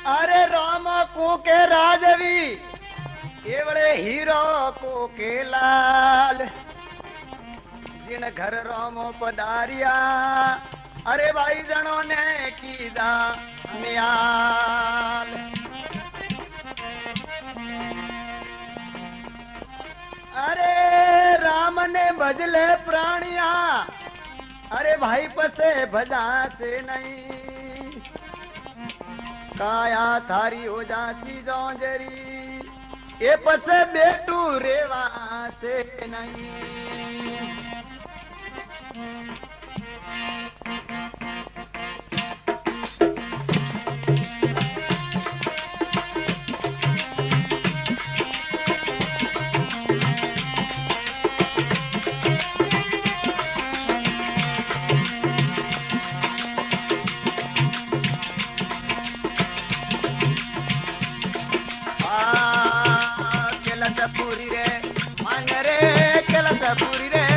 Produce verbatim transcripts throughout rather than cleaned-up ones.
अरे राम को के राजवी ये बड़े हीरो को के लाल जिन घर रामो पधारिया अरे भाई जनों ने कीदा न्याल। अरे राम ने भजले प्राणिया अरे भाई पसे भजा से नहीं काया थारी हो जाती जौजरी ये पसे बेटू रेवा से नहीं। पूरी रे मन रे केलस पूरी रे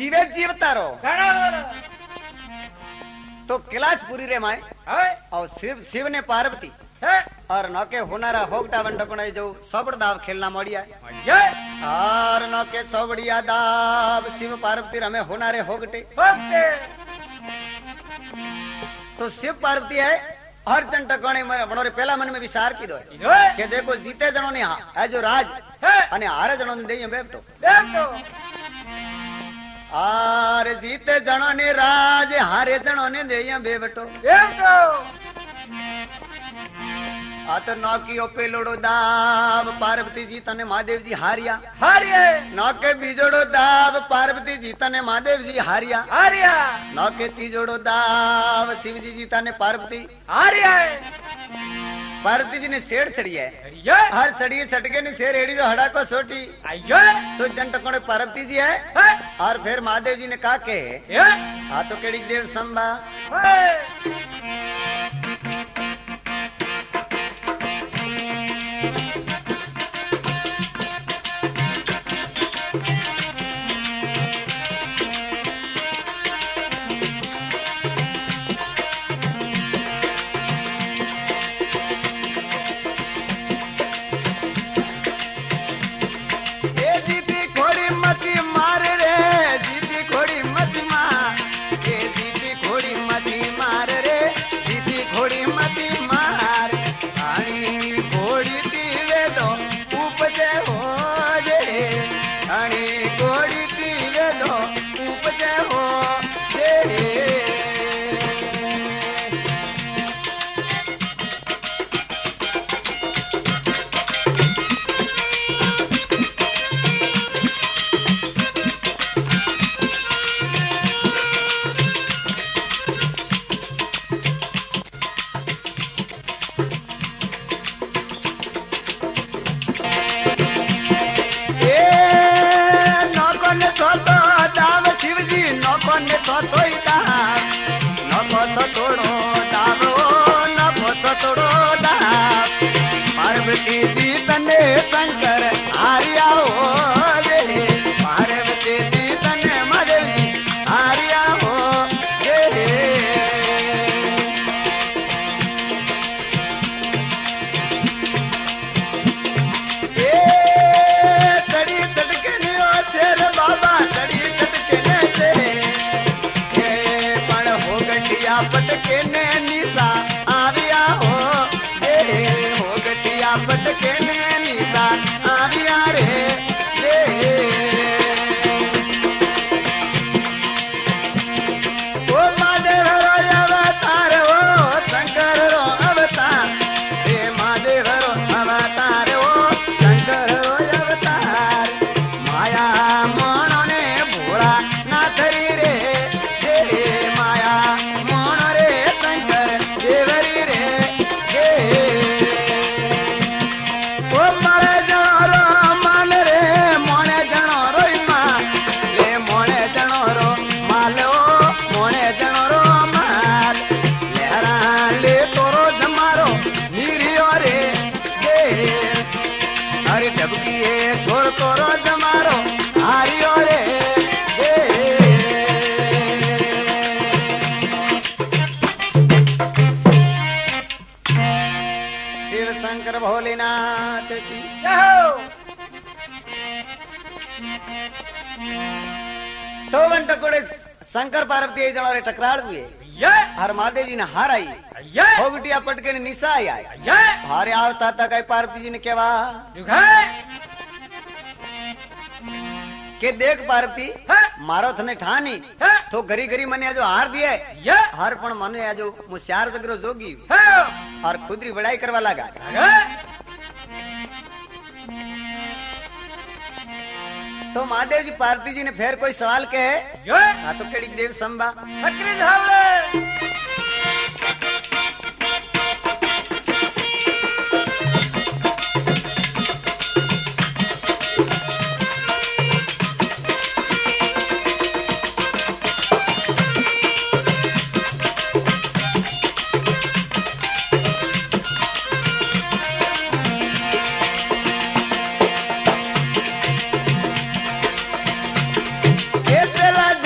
जीवे जीवता रहो घणो तो किलाच पूरी रे माए है और शिव शिव ने पार्वती है और नौके होनारा होगटा वंडकोणे जो सोबड़ दाव खेलना मोड़िया ये और नौके सोबड़िया दाव शिव पार्वती रमे होनारे होगटे होते तो शिव पार्वती है हर जन टकोणे मनोरे पहला मन में विचार की दो इनो के देखो जीते जणों ने है जो राज है अने हारे जणों ने देई बेटो देखो आर जीते जणों ने राज हारे जणों ने देई बेटो देखो आ तो नौकियो पेलोड़ो दाव पार्वती जी तने महादेव जी हारिया हारिए नौके बीजोड़ो दाव पार्वती जी तने महादेव जी हारिया हारिया नौके तीजोड़ो दाव शिव जी जी तने पार्वती हारिया पार्वती जी ने छेड़ छड़ी है ये हर छड़ी छटके ने शेर एड़ी तो हड़ा को सोटी आयो तो जन टकोणे पार्वती जी है है और फिर महादेव जी ने कहा के ये हाँ तो केड़ी देव संभा है ए दीदी घोड़ी मती मार रे दीदी घोड़ी मती मार ए दीदी घोड़ी मती मार रे दीदी घोड़ी मती मार आनी घोड़ी दीवे दो उपजे हो जे आनी घोड़ी दीवे दो उपजे हो जे नौकोने तो तो दाव शिवजी नौकोने तो तो ही दाव नौको तो तोड़ो दाव नौको तो तोड़ो दाव पार्वती जी तने शंकर हारिया हो रे पार्वती जी तने महादेव जी हारिया हो रे तड़ी तड़के ने तेरे बाबा तड़ी तड़के ने तेरे ए पण हो गटिया पटके ने निशा आविया हो रे हो गटिया पटके ने निशा आविया रे रे ओ महादेव रो अवतार हो शंकर रो अवतार हे महादेव रो अवतार हो शंकर रो अवतार माया मोनो ने भोला नाथरी रे हे माया मोनो रे शंकर देवरी रे हे ओ मारे जनो माल रे मोने जनो रो माल ले मोने जनो रो माल ओ मोने जनो रो माल लेहरा ले तोरो जमारो नीरियो रे हे अरे डबकी है छोर तोरो जमारो हारियो रे हे शिव शंकर भोलेनाथ की यहो तो वन टकोड़े शंकर पार्वती एक जनो रे टकराड़ हुए ये हर महादेव जी ने हार आई ये होगटिया पटके ने निशा आई आई ये हारे आवता था कई पार्वती जी ने केवा दुखा के देख पार्वती है मारो थने ठानी है तो घरी घरी मने जो हार दिए ये हार पण मने आ जो मुश्यार जगरो जोगी है और खुदरी बड़ाई करवा लगा है तो महादेव जी पार्वती जी ने फिर कोई सवाल कहे ये हाँ तो केड़ी देव संभा अक्री धावले ये तेरा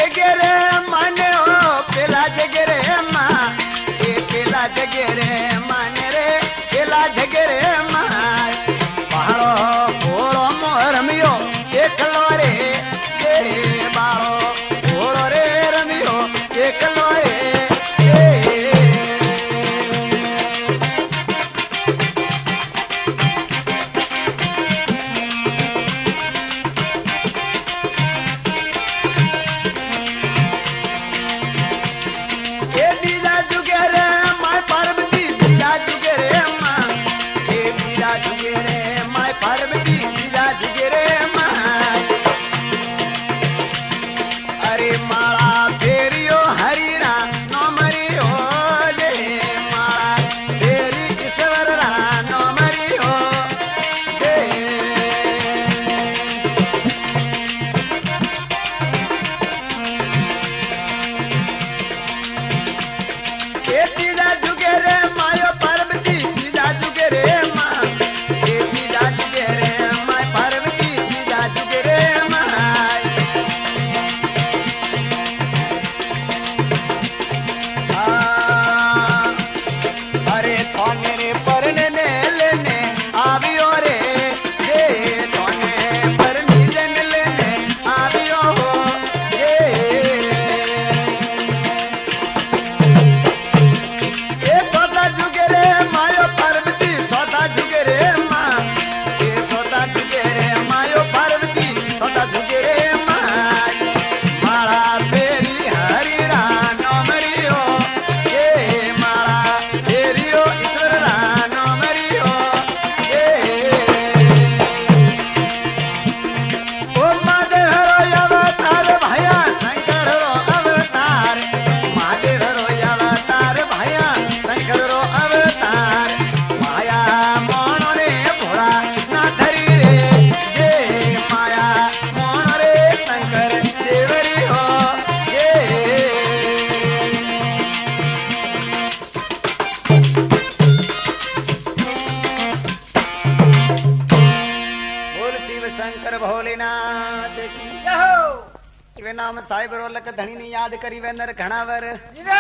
शंकर भोलेनाथ की यहो वे नाम साहिब रोलक धनी ने याद करी वे नर घणावर जीवे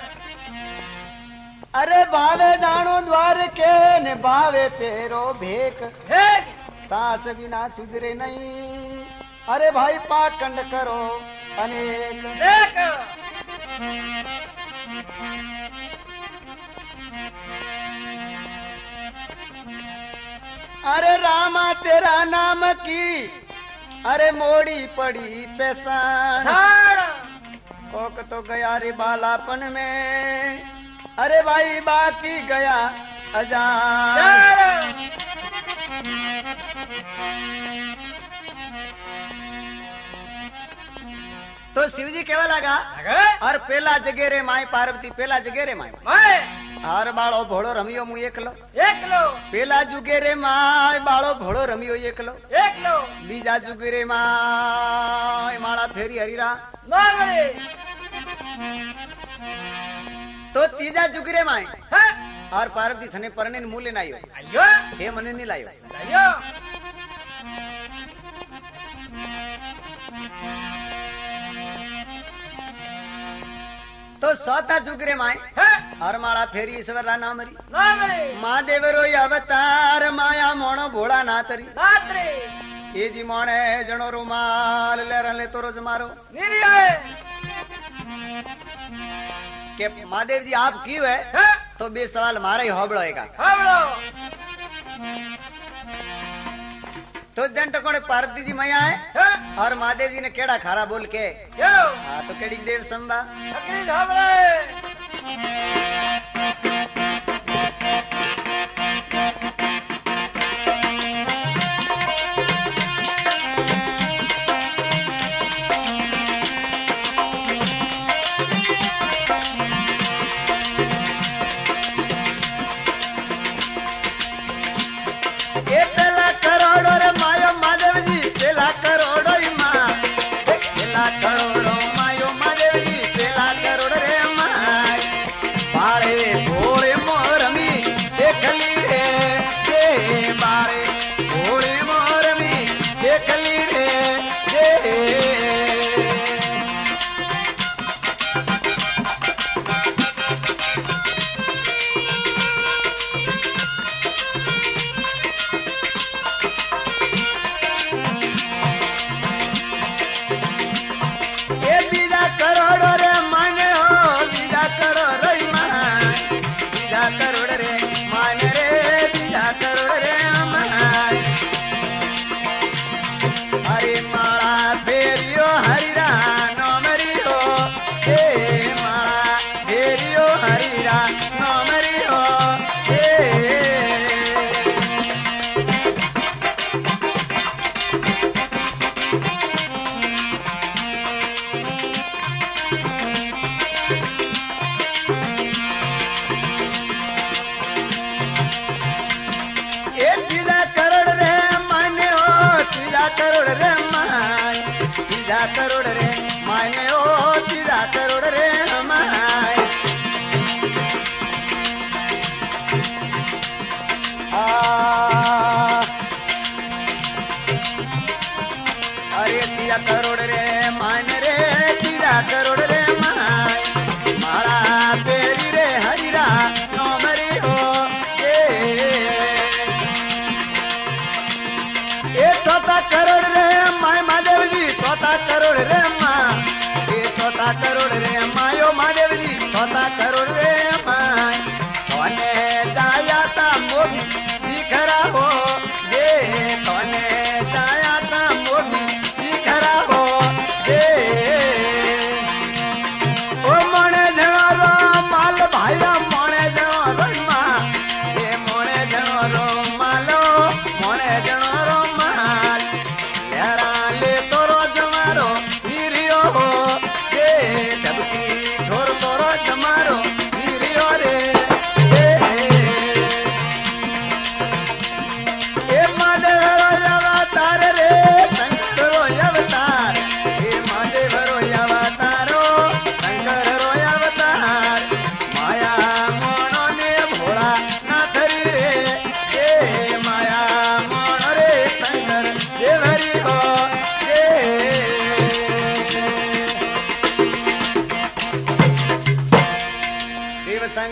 अरे भावे दाणो द्वार के ने भावे तेरो भेक एक सास बिना सुधरे नहीं अरे भाई पाखंड करो अनेक एक अरे रामा तेरा नाम की अरे मोड़ी पड़ी पेशान झाड़ कोक तो गया रे बालापन में अरे भाई बाकी गया अजान झाड़ तो शिव जी केवा लगा लगे और पेला जगे रे माई पार्वती पेला जगे रे माई मैं और बाळो भोळो रमियो मु एकलो एक लो पेला जुगे रे माय बाळो भोळो रमियो एकलो एक लो बीजा जुगे रे माय माळा फेरी हरीरा नागरे तो तीजा जुगे रे माय है और पार्वती थने परने ने मूले नायो अयो हे मने नहीं लायो अयो तो सौता जुगे रे माय है और माळा फेरी ईश्वर रा नाम री नागरे महादेव रो अवतार माया मोणो भोळा नातरी नात्रे ये जी मोणे जणो रुमाल ले रले तो रोज मारो निरिये के महादेव जी आप क्यों है है तो बे सवाल मारा ही होबड़ो हैगा हमलो तो जन टकोड़े पार्वती जी मैया है है और महादेव जी ने केड़ा खारा बोल के यो हाँ तो केड़ी देव संबा अकील हमले ए पेला करोड़ो रे मायो महादेव जी पेला करोड़ो ही माँ ए पेला करोड़ो मायो महादेव जी पेला करोड़ रे माय बारे भोले मोरमी देखली रे ए बारे भोले मोरमी देखली रे ए ए बीजा करोड़ो रे माने हो बीजा करोड़ो ही माय बीजा करोड़ रे माने रे बीजा करोड़ रे माय अरे माला फेरियो हरिरा नोमरी हो ए माला फेरियो हरिरा नोमरी हो ए ए सीधा करोड़ रे माने हो सीधा करोड़ रे माय सीधा करोड़ रे माने हो सीधा करोड़ रे माय आ अरे सीधा करोड़ रे माने रे सीधा करोड़ रे माय मारा तेरी रे हरिरा नोमरी हो ए ए तोता करोड़ रे माय महादेव जी तोता करोड़ रे माँ ए तोता करोड़ रे मायो महादेव जी तोता करोड़ रे माय तोने जाया ता मोगी दिखरा हो ये तोने जाया ता मोगी दिखरा हो ये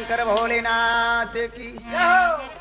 शंकर भोलेनाथ की जय हो